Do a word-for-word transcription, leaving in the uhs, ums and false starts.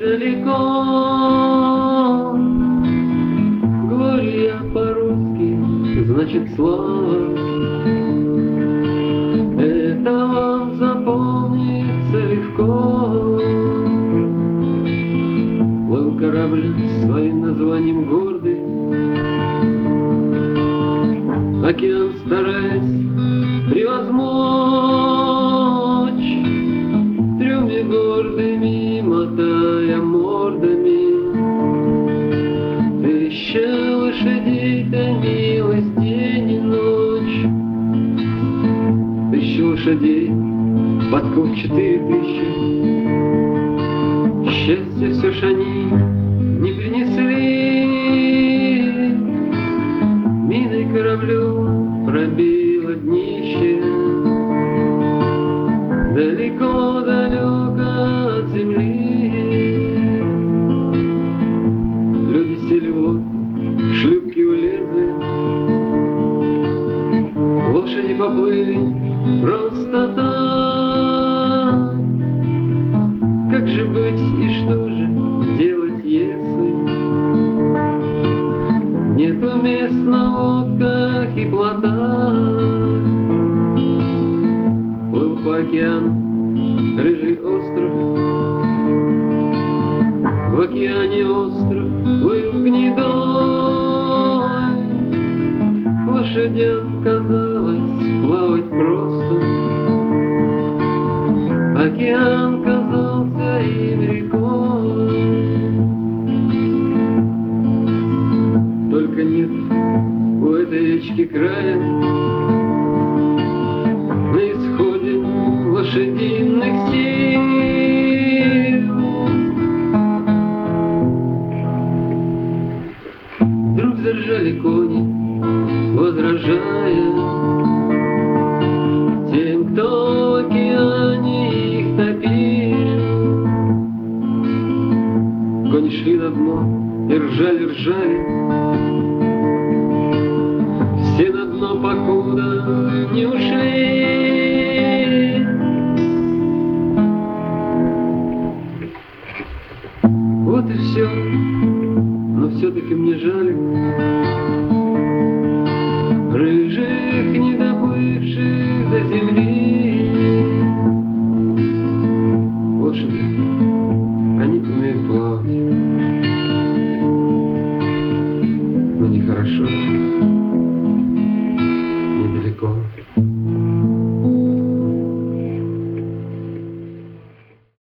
далеко. Глория по-русски значит слава. Это вам запомнится легко. Плыл корабль своим названием гордый, океан стараясь превозмочь, в трюме гордыми мотая мордами, тысяча лошадей-то милость день и ночь. Тысяча лошадей, подков четыре тысячи, счастье все ж они не принесли. Миной кораблю пробило днище, далеко-далеко от земли. Люди сели в лодку, шлюпки улезли, лошади поплыли просто так. Как же быть и что же делать, если нету мест на лодках и плотах? Плыл по океану рыжий остров, в океане остров плыл гнедой. Лошадям казалось плавать просто, океан казался им рекой. Только нет у этой речки края, на исходе лошадиных сил. Вдруг заржали кони, возражая тем, кто в океане их топил. Кони шли на дно и ржали, ржали, все на дно, покуда не ушли. Вот и все, но все-таки мне жаль рыжих, не добывших до земли. Лошади, они умеют плавать, но нехорошо.